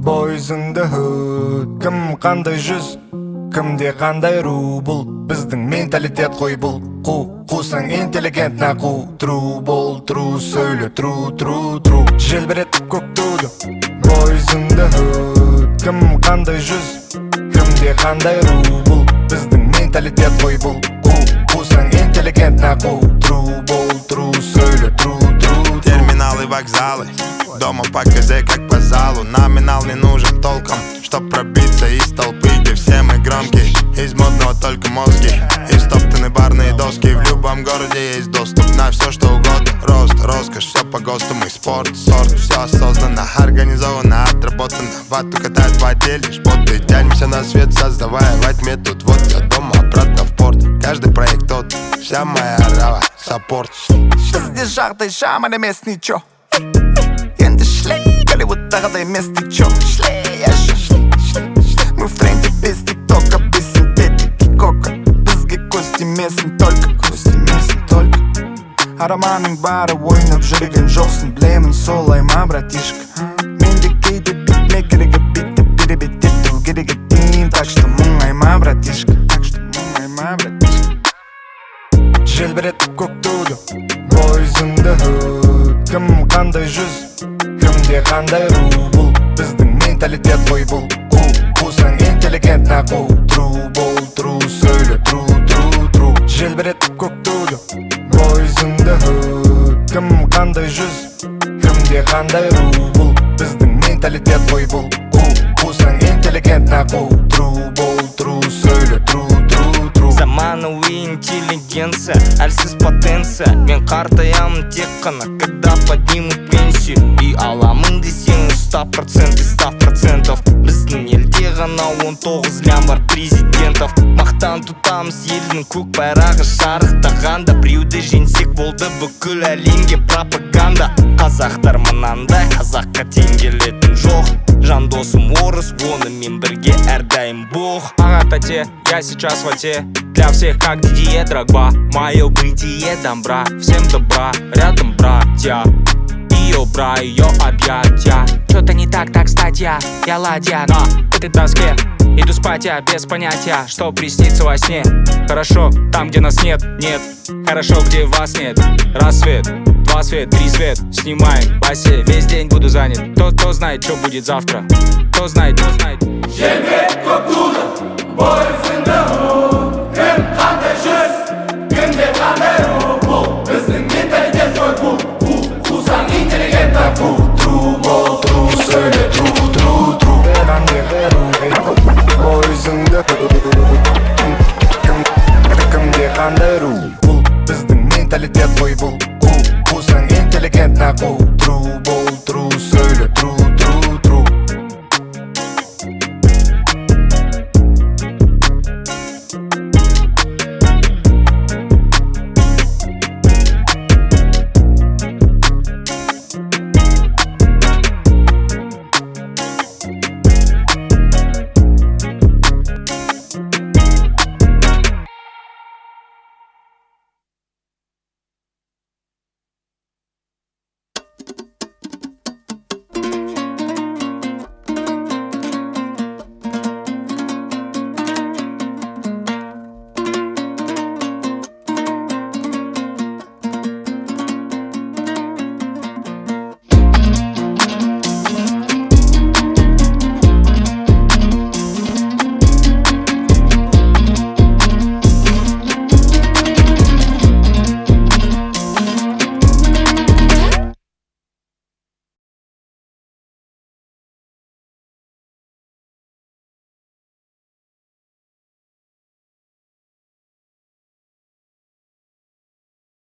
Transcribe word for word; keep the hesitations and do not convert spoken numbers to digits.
Boys in the hood. Kim qanday жүз, kimde qanday ru. Бұл біздің менталитет қой бұл. Қу, қусаң интеллигент на қу. True бол, true сөйле, true, true, true. Желбіретіп көк туды. Boys in the hood. Кім қандай жүз, kimде қандай ру. Бұл біздің менталитет қой бұл. Қу, қусаң интеллигент на қу. True бол, true сөйле, true, true, true. Терминалы, вокзалы, дома по КЗ как по залу. Номинал не нужен толком, чтоб пробиться из толпы, где все мы громкие. Из модного только мозги, и стоптаны барные доски. В любом городе есть доступ на все что угодно. Рост, роскошь, все по ГОСТу. Мы спорт, сорт, все осознанно, организованно, отработано. Вату катают в отделе, шботы. Тянемся на свет, создавая во тьме. Тут вот я дома, обратно в порт. Каждый проект тот, вся моя рава, саппорт. Бізде жағдай жаман емес ничо. Енді шлей, Голливудтағыдай емес ничо. Шлей, ашу. Мы в тренде без тиктока, без синтетики кока. Бізге көз тимесін только, көз тимесін только. Араманың бары ойнап жүрген жоқсың, білемін солай ма, братишка. Менде кейде битмекерге битті беребет етту кереге дейін. Так что мұңай ма, братишка, так что мұңай ма, братишка. Желбіретіп көк туды. Boys in the hood. Кім қандай жүз, кімде қандай ру. Бұл біздің менталитет қой бұл. Қу, қусаң интеллигент на қу. True бол, true сөйле, true, true, true. Желбіретіп көк туды. Boys in the hood. Кім қандай жүз, кімде қандай ру. Бұл біздің менталитет қой бұл. Қу, қусаң интеллигент на қу. True бол, true сөйле, true, true, true. Заманауи интеллигенция, әлсіз потенция. Мен қартаямын тек қана, когда поднимут пенсию. И аламын десең сто процентов, сто процентов. Біздің елде ғана он тоғыз лям бар президентов. Мақтан тұтамыз елдің көк байрағы шарықтағанда. Біреуді женсек болды бүкіл әлемге пропаганда. Қазақтар мынандай, қазаққа тең келетін жоқ. Жан досым орыс, онымен бірге әрдайым бог. Ага, тате, я сейчас в оте. Для всех как Дидье Дрогба. Мое бытие добра, всем добра, рядом братья. Ее бра, ее объятия. Что-то не так, так статья. Я ладья на этой доске. Иду спать я без понятия, что приснится во сне. Хорошо, там где нас нет, нет. Хорошо, где вас нет. Рассвет, два свет, три свет. Снимаем басе, весь день буду занят. Кто, кто знает, что будет завтра. Кто знает, кто знает. Желбірет көк туды. Boys